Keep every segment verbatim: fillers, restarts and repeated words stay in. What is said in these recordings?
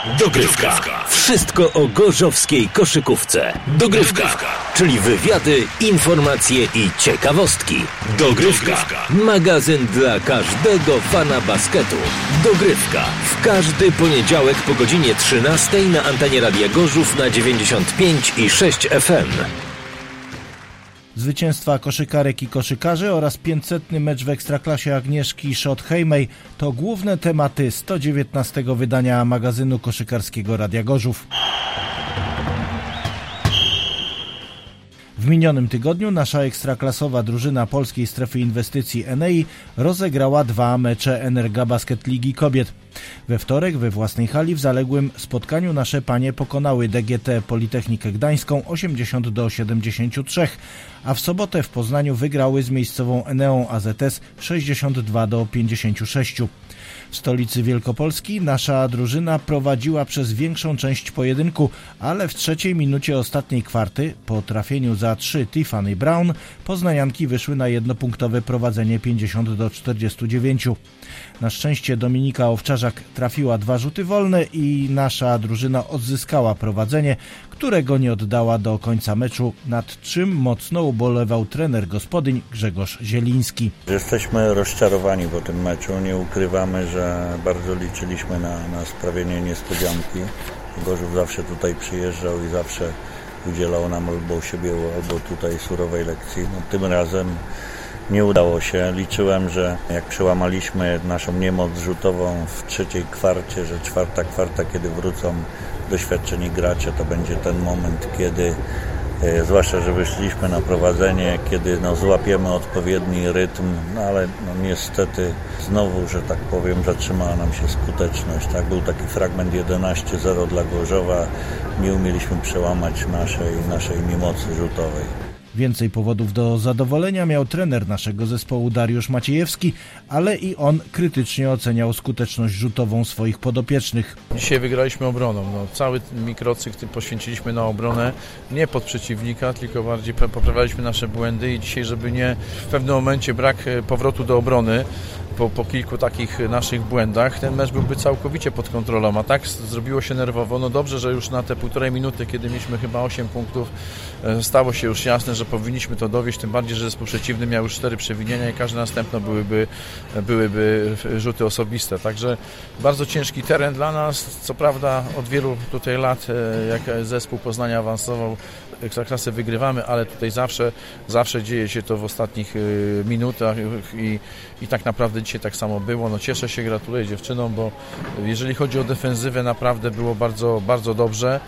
Dogrywka. Wszystko o gorzowskiej koszykówce. Dogrywka. Czyli wywiady, informacje i ciekawostki. Dogrywka. Magazyn dla każdego fana basketu. Dogrywka. W każdy poniedziałek po godzinie trzynastej na antenie Radia Gorzów na dziewięćdziesiąt pięć i sześć F M. Zwycięstwa koszykarek i koszykarzy oraz pięćsetny mecz w Ekstraklasie Agnieszki Szot-Hejmej to główne tematy sto dziewiętnastego wydania magazynu koszykarskiego Radia Gorzów. W minionym tygodniu nasza ekstraklasowa drużyna Polskiej Strefy Inwestycji Enei rozegrała dwa mecze Energa Basket Ligi Kobiet. We wtorek we własnej hali w zaległym spotkaniu nasze panie pokonały D G T Politechnikę Gdańską osiemdziesiąt do siedemdziesięciu trzech, a w sobotę w Poznaniu wygrały z miejscową Eneą A Z S sześćdziesiąt dwa do pięćdziesięciu sześciu. W stolicy Wielkopolski nasza drużyna prowadziła przez większą część pojedynku, ale w trzeciej minucie ostatniej kwarty, po trafieniu za trzy Tiffany Brown, poznanianki wyszły na jednopunktowe prowadzenie pięćdziesiąt do czterdziestu dziewięciu. Na szczęście Dominika Owczarzak trafiła dwa rzuty wolne i nasza drużyna odzyskała prowadzenie, którego nie oddała do końca meczu, nad czym mocno ubolewał trener gospodyń Grzegorz Zieliński. Jesteśmy rozczarowani po tym meczu, nie ukrywamy, że bardzo liczyliśmy na, na sprawienie niespodzianki. Gorzów zawsze tutaj przyjeżdżał i zawsze udzielał nam albo siebie, albo tutaj surowej lekcji. No, tym razem nie udało się. Liczyłem, że jak przełamaliśmy naszą niemoc rzutową w trzeciej kwarcie, że czwarta kwarta, kiedy wrócą doświadczeni gracze, to będzie ten moment, kiedy e, zwłaszcza, że wyszliśmy na prowadzenie, kiedy no, złapiemy odpowiedni rytm, no ale no, niestety znowu, że tak powiem, zatrzymała nam się skuteczność. Tak? Był taki fragment jedenaście zero dla Gorzowa, nie umieliśmy przełamać naszej, naszej niemocy rzutowej. Więcej powodów do zadowolenia miał trener naszego zespołu Dariusz Maciejewski, ale i on krytycznie oceniał skuteczność rzutową swoich podopiecznych. Dzisiaj wygraliśmy obroną. No, cały mikrocykl poświęciliśmy na obronę, nie pod przeciwnika, tylko bardziej poprawialiśmy nasze błędy i dzisiaj, żeby nie w pewnym momencie brak powrotu do obrony, Po, po kilku takich naszych błędach, ten mecz byłby całkowicie pod kontrolą, a tak zrobiło się nerwowo. No dobrze, że już na te półtorej minuty, kiedy mieliśmy chyba osiem punktów, stało się już jasne, że powinniśmy to dowieść, tym bardziej, że zespół przeciwny miał już cztery przewinienia i każde następne byłyby, byłyby rzuty osobiste. Także bardzo ciężki teren dla nas. Co prawda od wielu tutaj lat, jak zespół Poznania awansował, Ekstraklasy wygrywamy, ale tutaj zawsze, zawsze dzieje się to w ostatnich minutach i, i tak naprawdę dzisiaj tak samo było. No cieszę się, gratuluję dziewczynom, bo jeżeli chodzi o defensywę, naprawdę było bardzo, bardzo dobrze,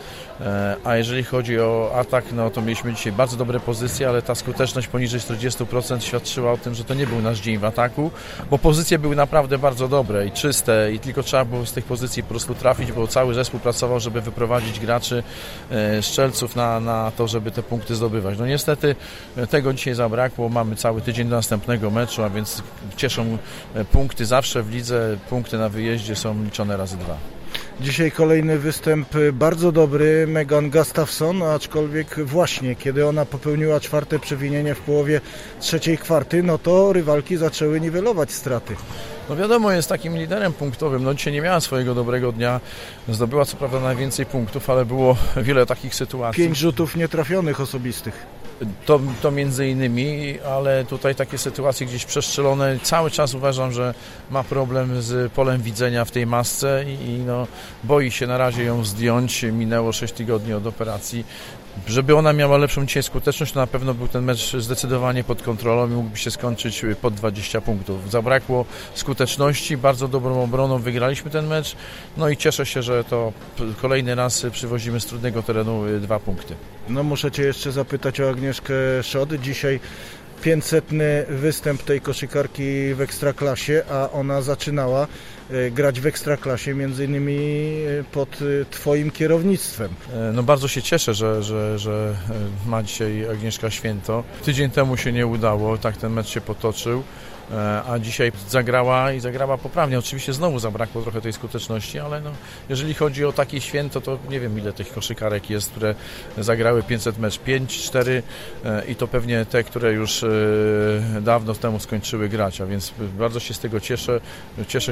a jeżeli chodzi o atak, no to mieliśmy dzisiaj bardzo dobre pozycje, ale ta skuteczność poniżej czterdzieści procent świadczyła o tym, że to nie był nasz dzień w ataku, bo pozycje były naprawdę bardzo dobre i czyste i tylko trzeba było z tych pozycji po prostu trafić, bo cały zespół pracował, żeby wyprowadzić graczy, strzelców na, na to, żeby te punkty zdobywać. No niestety tego dzisiaj zabrakło, mamy cały tydzień do następnego meczu, a więc cieszą punkty zawsze w lidze, punkty na wyjeździe są liczone razy dwa. Dzisiaj kolejny występ bardzo dobry Megan Gustafson, aczkolwiek właśnie kiedy ona popełniła czwarte przewinienie w połowie trzeciej kwarty, no to rywalki zaczęły niwelować straty. No wiadomo, jest takim liderem punktowym. No dzisiaj nie miała swojego dobrego dnia. Zdobyła co prawda najwięcej punktów, ale było wiele takich sytuacji. Pięć rzutów nietrafionych osobistych. To, to między innymi, ale tutaj takie sytuacje gdzieś przestrzelone. Cały czas uważam, że ma problem z polem widzenia w tej masce i, i no, boi się na razie ją zdjąć. Minęło sześć tygodni od operacji. Żeby ona miała lepszą dzisiaj skuteczność, to na pewno był ten mecz zdecydowanie pod kontrolą i mógłby się skończyć pod dwadzieścia punktów. Zabrakło skuteczności, bardzo dobrą obroną wygraliśmy ten mecz, no i cieszę się, że to kolejny raz przywozimy z trudnego terenu dwa punkty. No muszę Cię jeszcze zapytać o Agnieszkę Szot. Dzisiaj pięćsetny występ tej koszykarki w Ekstraklasie, a ona zaczynała grać w Ekstraklasie między innymi pod Twoim kierownictwem. No bardzo się cieszę, że, że, że ma dzisiaj Agnieszka święto. Tydzień temu się nie udało, tak ten mecz się potoczył. a dzisiaj zagrała i zagrała poprawnie. Oczywiście znowu zabrakło trochę tej skuteczności, ale no, jeżeli chodzi o takie święto, to nie wiem, ile tych koszykarek jest, które zagrały pięćset mecz, pięć, cztery i to pewnie te, które już dawno temu skończyły grać, a więc bardzo się z tego cieszę. Cieszę się, że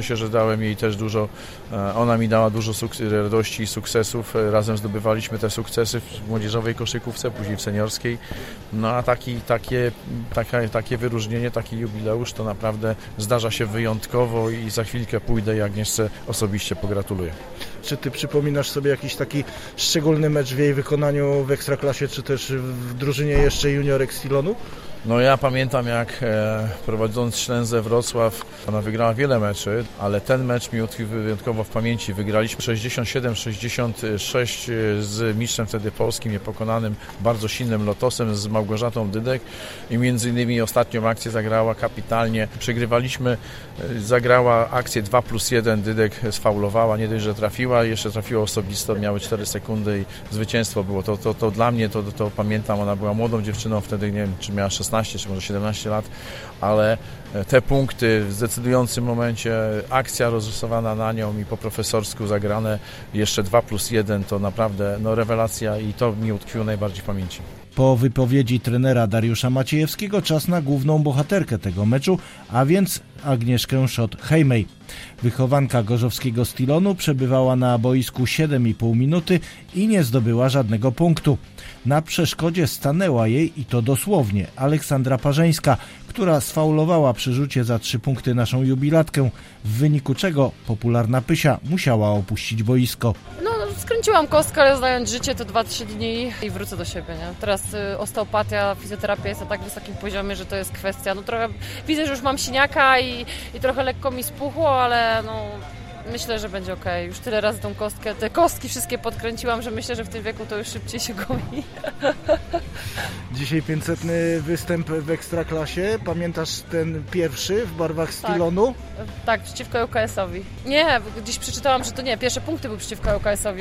dałem jej też dużo, ona mi dała dużo suk- radości i sukcesów. Razem zdobywaliśmy te sukcesy w młodzieżowej koszykówce, później w seniorskiej. No a taki, takie, taka, takie wyróżnienie, taki jubileusz to naprawdę zdarza się wyjątkowo i za chwilkę pójdę i Agnieszce osobiście pogratuluję. Czy ty przypominasz sobie jakiś taki szczególny mecz w jej wykonaniu w Ekstraklasie, czy też w drużynie jeszcze juniorek z Tilonu? No ja pamiętam, jak e, prowadząc Ślęzę Wrocław, ona wygrała wiele meczy, ale ten mecz mi utkwił wyjątkowo w pamięci. Wygraliśmy sześćdziesiąt siedem sześćdziesiąt sześć z mistrzem wtedy polskim, niepokonanym, bardzo silnym Lotosem, z Małgorzatą Dydek i między innymi ostatnią akcję zagrała kapitalnie. Przegrywaliśmy, zagrała akcję dwa plus jeden, Dydek sfaulowała, nie dość, że trafiła, jeszcze trafiła osobisto, miały cztery sekundy i zwycięstwo było. To, to, to dla mnie, to, to, to pamiętam, ona była młodą dziewczyną, wtedy nie wiem, czy miała szesnaście, czy może siedemnaście lat, ale te punkty w decydującym momencie, akcja rozrysowana na nią i po profesorsku zagrane, jeszcze dwa plus jeden, to naprawdę no, rewelacja i to mi utkwiło najbardziej w pamięci. Po wypowiedzi trenera Dariusza Maciejewskiego czas na główną bohaterkę tego meczu, a więc Agnieszkę Schott-Heimej. Wychowanka gorzowskiego Stilonu przebywała na boisku siedem i pół minuty i nie zdobyła żadnego punktu. Na przeszkodzie stanęła jej, i to dosłownie, Aleksandra Parzeńska, która sfaulowała przy rzucie za trzy punkty naszą jubilatkę, w wyniku czego popularna Pysia musiała opuścić boisko. No, skręciłam kostkę, ale znając życie to dwa trzy dni i wrócę do siebie, nie? Teraz y, osteopatia, fizjoterapia jest na tak wysokim poziomie, że to jest kwestia, no trochę, widzę, że już mam siniaka i, i trochę lekko mi spuchło, ale no myślę, że będzie okej. Już tyle razy tą kostkę, te kostki wszystkie podkręciłam, że myślę, że w tym wieku to już szybciej się goi. Dzisiaj pięćsetny występ w Ekstraklasie. Pamiętasz ten pierwszy w barwach Stilonu? Tak, tak, przeciwko U K S-owi. Nie, gdzieś przeczytałam, że to nie, pierwsze punkty były przeciwko U K S-owi.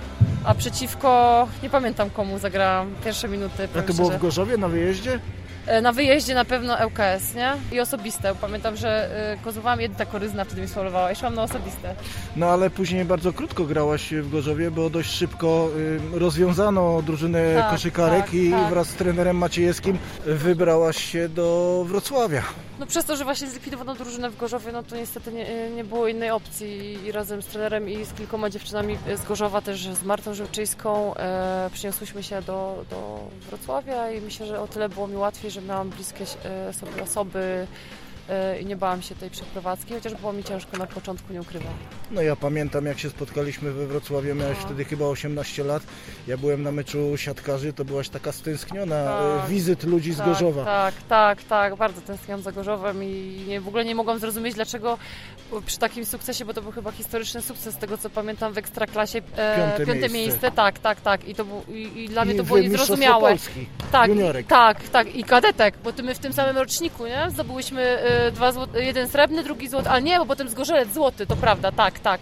A przeciwko, nie pamiętam komu zagrałam pierwsze minuty. A to było w Gorzowie na wyjeździe? Na wyjeździe na pewno L K S, nie? I osobiste. Pamiętam, że kozłowałam jedna koryzna, wtedy mi sfaulowała i szłam na osobiste. No ale później bardzo krótko grałaś w Gorzowie, bo dość szybko rozwiązano drużynę tak, koszykarek tak, i tak. wraz z trenerem Maciejewskim wybrałaś się do Wrocławia. No przez to, że właśnie zlikwidowano drużynę w Gorzowie, no to niestety nie, nie było innej opcji i razem z trenerem i z kilkoma dziewczynami z Gorzowa, też z Martą Żółczyńską e, przyniosłyśmy się do, do Wrocławia i myślę, że o tyle było mi łatwiej, że miałam bliskie e, sobie osoby e, i nie bałam się tej przeprowadzki, chociaż było mi ciężko na początku, nie ukrywam. No ja pamiętam, jak się spotkaliśmy we Wrocławiu, miałeś no. wtedy chyba osiemnaście lat, ja byłem na meczu siatkarzy, to byłaś taka stęskniona tak, wizyt ludzi z tak, Gorzowa. Tak, tak, tak, bardzo tęskniłam za Gorzowem i nie, w ogóle nie mogłam zrozumieć, dlaczego przy takim sukcesie, bo to był chyba historyczny sukces, z tego co pamiętam w Ekstraklasie, e, piąte, piąte miejsce. miejsce, tak, tak, tak i to był, i, i dla mnie to I było niezrozumiałe. Polski, tak, juniorek. tak, tak i kadetek, bo my w tym samym roczniku, nie, zdobyłyśmy e, dwa zło- jeden srebrny, drugi złoty, ale nie, bo potem Zgorzelec złoty, to prawda, tak, tak.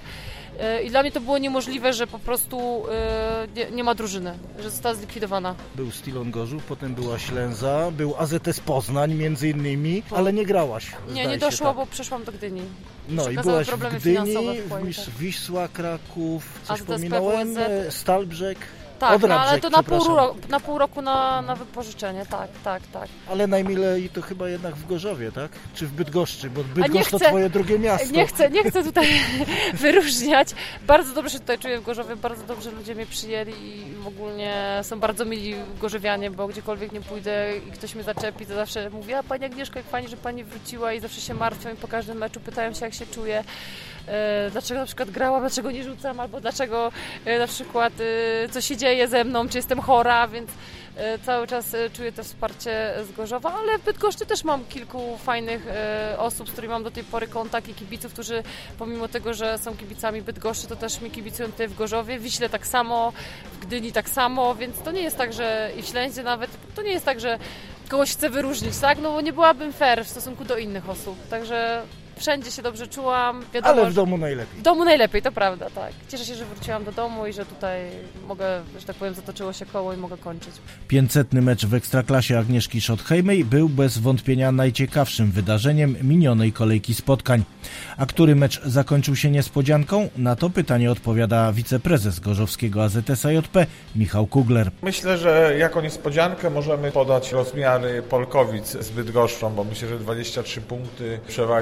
I dla mnie to było niemożliwe, że po prostu nie, nie ma drużyny, że została zlikwidowana. Był Stilon Gorzów, potem była Ślęza, był A Z S Poznań między innymi, ale nie grałaś. Nie, nie doszło, tak. bo przeszłam do Gdyni. No i byłaś w Gdyni, w Wisła Kraków, coś pominąłem, Stalbrzeg. Tak, no, ale to na pół, roku, na pół roku na, na wypożyczenie, tak, tak, tak. Ale najmilej to chyba jednak w Gorzowie, tak? Czy w Bydgoszczy, bo Bydgoszcz to twoje drugie miasto. Nie chcę, nie chcę tutaj wyróżniać. Bardzo dobrze się tutaj czuję w Gorzowie, bardzo dobrze ludzie mnie przyjęli i w ogóle są bardzo mili gorzowianie, bo gdziekolwiek nie pójdę i ktoś mnie zaczepi, to zawsze mówię, a pani Agnieszko, jak fajnie, że pani wróciła i zawsze się martwią i po każdym meczu pytają się, jak się czuję. Dlaczego na przykład grałam, dlaczego nie rzucam, albo dlaczego na przykład co się dzieje ze mną, czy jestem chora, więc cały czas czuję to wsparcie z Gorzowa, ale w Bydgoszczy też mam kilku fajnych osób, z którymi mam do tej pory kontakt i kibiców, którzy pomimo tego, że są kibicami Bydgoszczy, to też mi kibicują tutaj w Gorzowie, w Wiśle tak samo, w Gdyni tak samo, więc to nie jest tak, że i w Ślęzie nawet, to nie jest tak, że kogoś chcę wyróżnić, tak, no bo nie byłabym fair w stosunku do innych osób, także wszędzie się dobrze czułam. Wiadomo, ale w domu najlepiej. W domu najlepiej, to prawda, tak. Cieszę się, że wróciłam do domu i że tutaj mogę, że tak powiem, zatoczyło się koło i mogę kończyć. pięćsetny mecz w Ekstraklasie Agnieszki Schott-Heimej był bez wątpienia najciekawszym wydarzeniem minionej kolejki spotkań. A który mecz zakończył się niespodzianką? Na to pytanie odpowiada wiceprezes gorzowskiego A Z S A J P Michał Kugler. Myślę, że jako niespodziankę możemy podać rozmiary Polkowic z Bydgoszczą, bo myślę, że dwadzieścia trzy punkty przewagi zespołu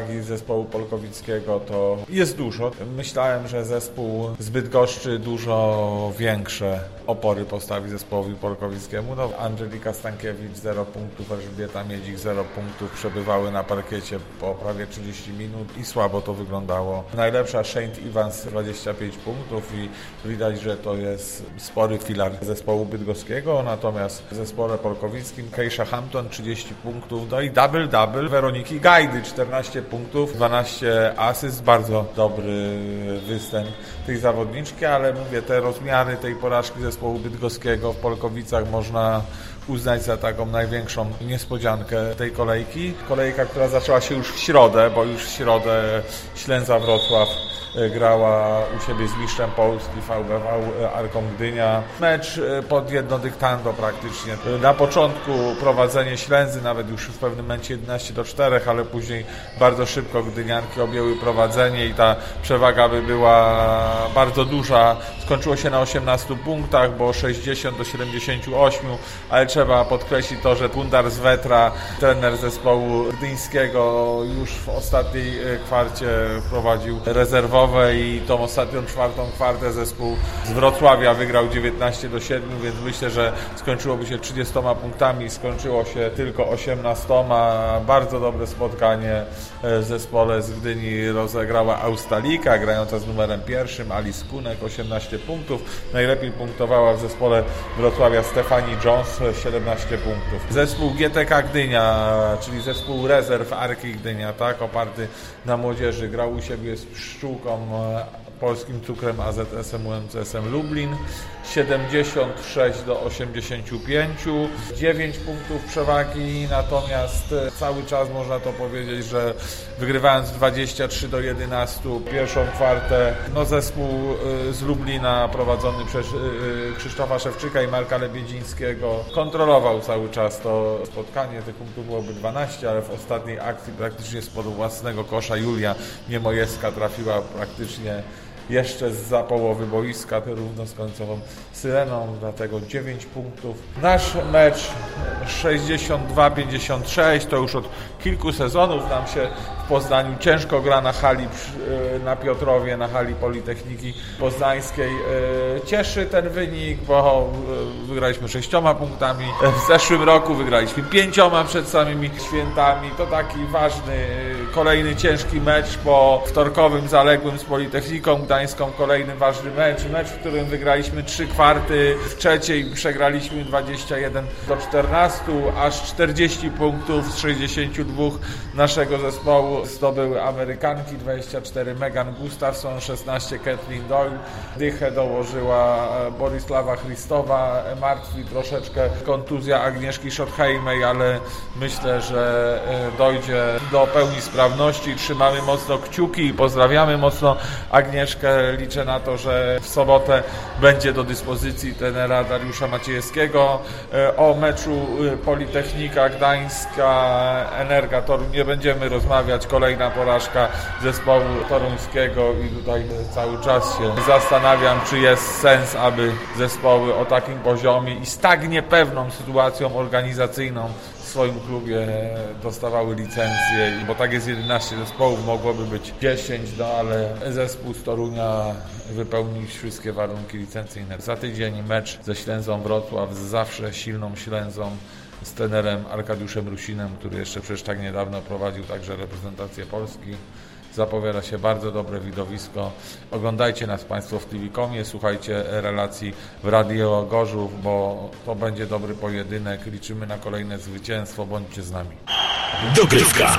zespołu polkowickiego to jest dużo. Myślałem, że zespół z Bydgoszczy dużo większe opory postawi zespołowi polkowickiemu. No, Angelika Stankiewicz zero punktów, Elżbieta Miedzik zero punktów, przebywały na parkiecie po prawie trzydzieści minut i słabo to wyglądało. Najlepsza Saint Evans dwadzieścia pięć punktów i widać, że to jest spory filar zespołu bydgoskiego, natomiast w zespole polkowickim Keisha Hampton trzydzieści punktów, no i double-double Weroniki Gajdy czternaście punktów, dwanaście asyst, bardzo dobry występ tej zawodniczki, ale mówię, te rozmiary tej porażki zespołu bydgoskiego w Polkowicach można uznać za taką największą niespodziankę tej kolejki. Kolejka, która zaczęła się już w środę, bo już w środę Ślęza Wrocław grała u siebie z mistrzem Polski V B V Arką Gdynia. Mecz pod jedno dyktando praktycznie. Na początku prowadzenie Ślęzy, nawet już w pewnym momencie jedenaście do czterech, ale później bardzo szybko gdynianki objęły prowadzenie i ta przewaga by była bardzo duża. Skończyło się na osiemnastu punktach, bo sześćdziesiąt do siedemdziesięciu ośmiu, ale trzeba podkreślić to, że Pundar z Wetra, trener zespołu gdyńskiego, już w ostatniej kwarcie prowadził rezerwowe i tą ostatnią czwartą kwartę zespół z Wrocławia wygrał dziewiętnaście do siedmiu, więc myślę, że skończyłoby się trzydziestoma punktami, skończyło się tylko osiemnastoma. Bardzo dobre spotkanie w zespole z Gdyni rozegrała Austalika, grająca z numerem pierwszym, Alice Kunek, osiemnaście punktów. Najlepiej punktowała w zespole Wrocławia Stefani Jones, siedemnaście punktów. Zespół G T K Gdynia, czyli zespół rezerw Arki Gdynia, tak, oparty na młodzieży, grał u siebie z Pszczółką, Polskim Cukrem, A Z S-em, U M C S-em Lublin, siedemdziesiąt sześć do osiemdziesięciu pięciu, dziewięć punktów przewagi, natomiast cały czas można to powiedzieć, że wygrywając dwadzieścia trzy do jedenastu pierwszą kwartę, no zespół z Lublina prowadzony przez Krzysztofa Szewczyka i Marka Lebiedzińskiego kontrolował cały czas to spotkanie. Tych punktów byłoby dwanaście, ale w ostatniej akcji praktycznie spod własnego kosza Julia Niemojewska trafiła praktycznie jeszcze zza połowy boiska, równo z końcową syreną, dlatego dziewięć punktów. Nasz mecz sześćdziesiąt dwa pięćdziesiąt sześć to już od kilku sezonów nam się w Poznaniu ciężko gra na hali na Piotrowie, na hali Politechniki Poznańskiej. Cieszy ten wynik, bo wygraliśmy sześcioma punktami. W zeszłym roku wygraliśmy pięcioma przed samymi świętami. To taki ważny, kolejny ciężki mecz po wtorkowym zaległym z Politechniką Gdańską. Kolejny ważny mecz. Mecz, w którym wygraliśmy trzy kwarty. W trzeciej przegraliśmy dwadzieścia jeden do czternastu, aż czterdzieści punktów z sześćdziesięciu dwóch naszego zespołu zdobyły Amerykanki, dwadzieścia cztery Megan Gustafson, szesnaście Kathleen Doyle. Dychę dołożyła Borisława Christowa, martwi troszeczkę kontuzja Agnieszki Schottheimej, ale myślę, że dojdzie do pełni sprawności. Trzymamy mocno kciuki i pozdrawiamy mocno Agnieszkę. Liczę na to, że w sobotę będzie do dyspozycji trenera Dariusza Maciejewskiego. O meczu Politechnika Gdańska, Energa Toruń nie będziemy rozmawiać. Kolejna porażka zespołu toruńskiego i tutaj cały czas się zastanawiam, czy jest sens, aby zespoły o takim poziomie i z tak niepewną sytuacją organizacyjną w swoim klubie dostawały licencje, bo tak jest jedenaście zespołów, mogłoby być dziesięć, no ale zespół z Torunia wypełnił wszystkie warunki licencyjne. Za tydzień mecz ze Ślęzą Wrocław, z zawsze silną Ślęzą, z trenerem Arkadiuszem Rusinem, który jeszcze przecież tak niedawno prowadził także reprezentację Polski. Zapowiada się bardzo dobre widowisko. Oglądajcie nas Państwo w T V kropka com, słuchajcie relacji w Radio Gorzów, bo to będzie dobry pojedynek. Liczymy na kolejne zwycięstwo. Bądźcie z nami. Dogrywka.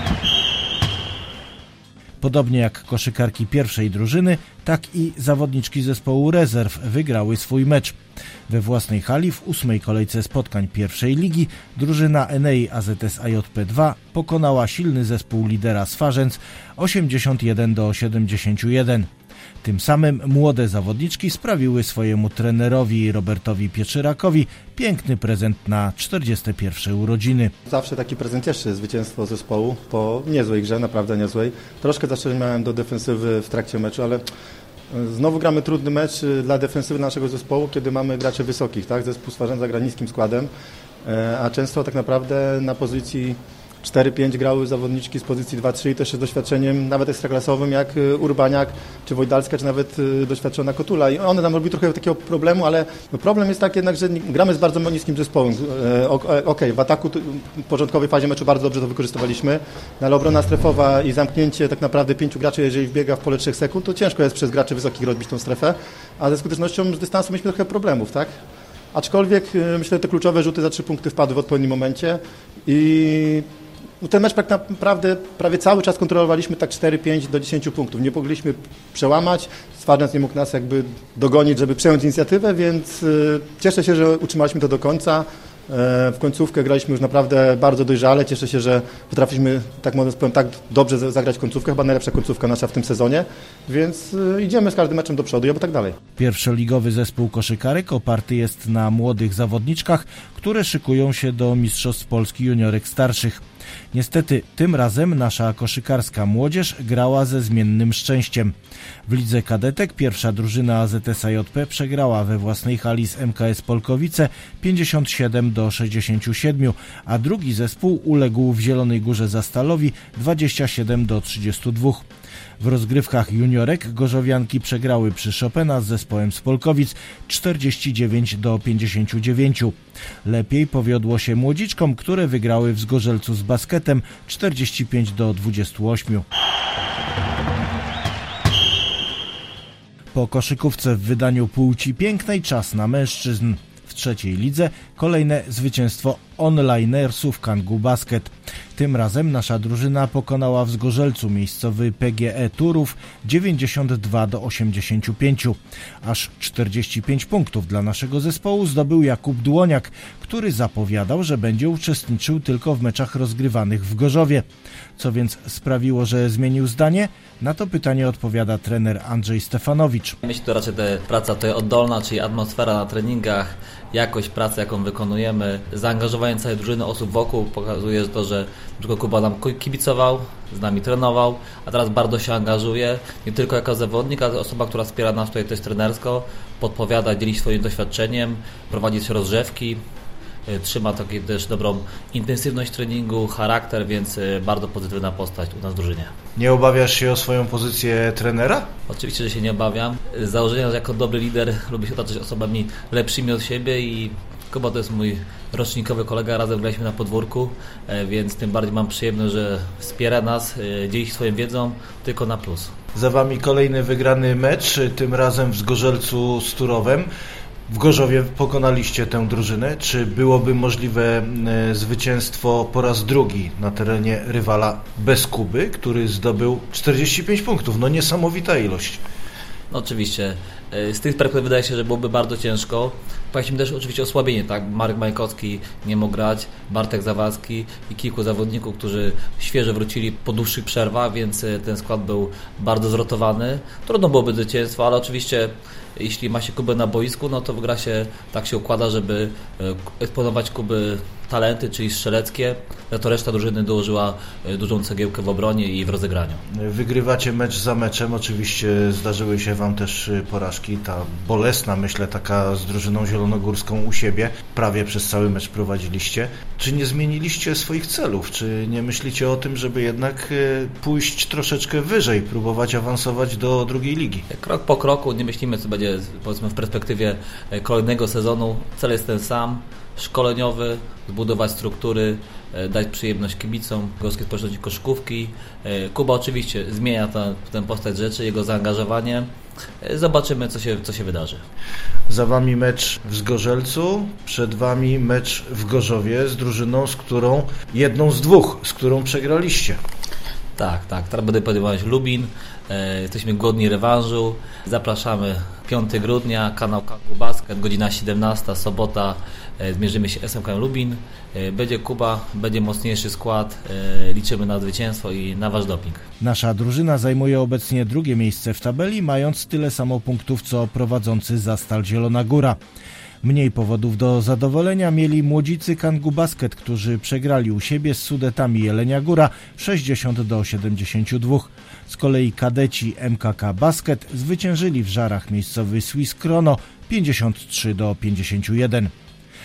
Podobnie jak koszykarki pierwszej drużyny, tak i zawodniczki zespołu rezerw wygrały swój mecz. We własnej hali w ósmej kolejce spotkań pierwszej ligi drużyna Enei A Z S A J P dwa pokonała silny zespół lidera Swarzędz osiemdziesiąt jeden do siedemdziesięciu jeden. Tym samym młode zawodniczki sprawiły swojemu trenerowi Robertowi Pieczyrakowi piękny prezent na czterdzieste pierwsze urodziny. Zawsze taki prezent cieszy zwycięstwo zespołu po niezłej grze, naprawdę niezłej. Troszkę zaczynałem do defensywy w trakcie meczu, ale znowu gramy trudny mecz dla defensywy naszego zespołu, kiedy mamy graczy wysokich, tak? Zespół Swarzędza gra niskim składem, a często tak naprawdę na pozycji cztery pięć grały zawodniczki z pozycji dwa trzy i też z doświadczeniem nawet ekstraklasowym jak Urbaniak, czy Wojdalska, czy nawet doświadczona Kotula. I one nam robią trochę takiego problemu, ale no problem jest tak jednak, że gramy z bardzo niskim zespołem. Okej, okay, w ataku w początkowej fazie meczu bardzo dobrze to wykorzystywaliśmy, no ale obrona strefowa i zamknięcie tak naprawdę pięciu graczy, jeżeli wbiega w pole trzech sekund, to ciężko jest przez graczy wysokich rozbić tą strefę, a ze skutecznością z dystansu mieliśmy trochę problemów, tak? Aczkolwiek myślę, że te kluczowe rzuty za trzy punkty wpadły w odpowiednim momencie i ten mecz tak naprawdę prawie cały czas kontrolowaliśmy tak cztery pięć do dziesięciu punktów. Nie mogliśmy przełamać, Swarnec nie mógł nas jakby dogonić, żeby przejąć inicjatywę, więc cieszę się, że utrzymaliśmy to do końca. W końcówkę graliśmy już naprawdę bardzo dojrzale. Cieszę się, że potrafiliśmy, tak mówiąc, powiem, tak dobrze zagrać końcówkę. Chyba najlepsza końcówka nasza w tym sezonie, więc idziemy z każdym meczem do przodu i oby tak dalej. Pierwszoligowy zespół koszykarek oparty jest na młodych zawodniczkach, które szykują się do Mistrzostw Polski juniorek starszych. Niestety tym razem nasza koszykarska młodzież grała ze zmiennym szczęściem. W lidze kadetek pierwsza drużyna A Z S A J P przegrała we własnej hali z M K S Polkowice pięćdziesiąt siedem do sześćdziesięciu siedmiu, a drugi zespół uległ w Zielonej Górze Zastalowi dwadzieścia siedem do trzydziestu dwóch. W rozgrywkach juniorek gorzowianki przegrały przy Chopina z zespołem z Polkowic czterdzieści dziewięć do pięćdziesięciu dziewięciu. Lepiej powiodło się młodziczkom, które wygrały w Zgorzelcu z basketem czterdzieści pięć do dwudziestu ośmiu. Po koszykówce w wydaniu płci pięknej czas na mężczyzn. W trzeciej lidze kolejne zwycięstwo onlinersów Kangu Basket. Tym razem nasza drużyna pokonała w Zgorzelcu miejscowy P G E Turów dziewięćdziesiąt dwa do osiemdziesięciu pięciu. Aż czterdzieści pięć punktów dla naszego zespołu zdobył Jakub Dłoniak, który zapowiadał, że będzie uczestniczył tylko w meczach rozgrywanych w Gorzowie. Co więc sprawiło, że zmienił zdanie? Na to pytanie odpowiada trener Andrzej Stefanowicz. Myślę, że to raczej ta praca to jest oddolna, czyli atmosfera na treningach, jakość pracy, jaką wykonujemy, zaangażowanie całej drużyny osób wokół pokazuje to, że tylko Kuba nam kibicował, z nami trenował, a teraz bardzo się angażuje, nie tylko jako zawodnik, ale osoba, która wspiera nas tutaj też trenersko, podpowiada, dzieli swoim doświadczeniem, prowadzi też rozgrzewki, trzyma taką też dobrą intensywność treningu, charakter, więc bardzo pozytywna postać u nas w drużynie. Nie obawiasz się o swoją pozycję trenera? Oczywiście, że się nie obawiam. Z założenia, że jako dobry lider lubię się otaczać osobami lepszymi od siebie i Kuba to jest mój rocznikowy kolega, razem graliśmy na podwórku, więc tym bardziej mam przyjemność, że wspiera nas, dzieli się swoją wiedzą, tylko na plus. Za Wami kolejny wygrany mecz, tym razem w Zgorzelcu z Turowem. W Gorzowie pokonaliście tę drużynę. Czy byłoby możliwe zwycięstwo po raz drugi na terenie rywala bez Kuby, który zdobył czterdzieści pięć punktów? No niesamowita ilość. No oczywiście. Z tych perspektyw wydaje się, że byłoby bardzo ciężko. Pamiętam też oczywiście osłabienie, tak? Marek Majkowski nie mógł grać, Bartek Zawadzki i kilku zawodników, którzy świeżo wrócili po dłuższych przerwach, więc ten skład był bardzo zrotowany. Trudno byłoby zwycięstwo, ale oczywiście jeśli ma się Kubę na boisku, no to gra się tak się układa, żeby eksponować Kuby talenty, czyli strzeleckie, za to reszta drużyny dołożyła dużą cegiełkę w obronie i w rozegraniu. Wygrywacie mecz za meczem, oczywiście zdarzyły się Wam też porażki, ta bolesna, myślę, taka z drużyną zielonogórską u siebie, prawie przez cały mecz prowadziliście. Czy nie zmieniliście swoich celów? Czy nie myślicie o tym, żeby jednak pójść troszeczkę wyżej, próbować awansować do drugiej ligi? Krok po kroku, nie myślimy, co będzie, powiedzmy, w perspektywie kolejnego sezonu. Cel jest ten sam, szkoleniowy, zbudować struktury, dać przyjemność kibicom Gorskiej Społeczności Koszykówki. Kuba oczywiście zmienia tę, tę postać rzeczy, jego zaangażowanie. Zobaczymy, co się, co się wydarzy. Za Wami mecz w Zgorzelcu, przed Wami mecz w Gorzowie z drużyną, z którą, jedną z dwóch, z którą przegraliście. Tak, tak. Teraz będę podejmować Lubin. Jesteśmy głodni rewanżu. Zapraszamy piątego grudnia, kanał Kangu Basket, godzina siedemnasta, sobota. Zmierzymy się S M K Lubin. Będzie Kuba, będzie mocniejszy skład. Liczymy na zwycięstwo i na Wasz doping. Nasza drużyna zajmuje obecnie drugie miejsce w tabeli, mając tyle samo punktów co prowadzący Zastal Zielona Góra. Mniej powodów do zadowolenia mieli młodzicy Kangu Basket, którzy przegrali u siebie z Sudetami Jelenia Góra sześćdziesiąt do siedemdziesięciu dwóch. Z kolei kadeci M K K Basket zwyciężyli w Żarach miejscowy Swiss Chrono pięćdziesiąt trzy do pięćdziesięciu jeden.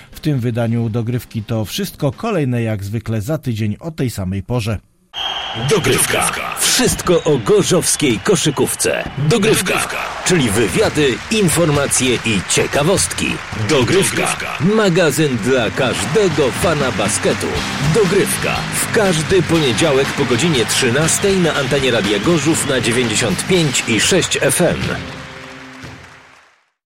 W tym wydaniu Dogrywki to wszystko. Kolejne jak zwykle za tydzień o tej samej porze. Dogrywka. Wszystko o gorzowskiej koszykówce. Dogrywka, czyli wywiady, informacje i ciekawostki. Dogrywka. Magazyn dla każdego fana basketu. Dogrywka. W każdy poniedziałek po godzinie trzynastej na antenie Radia Gorzów na dziewięćdziesiąt pięć i sześć F M.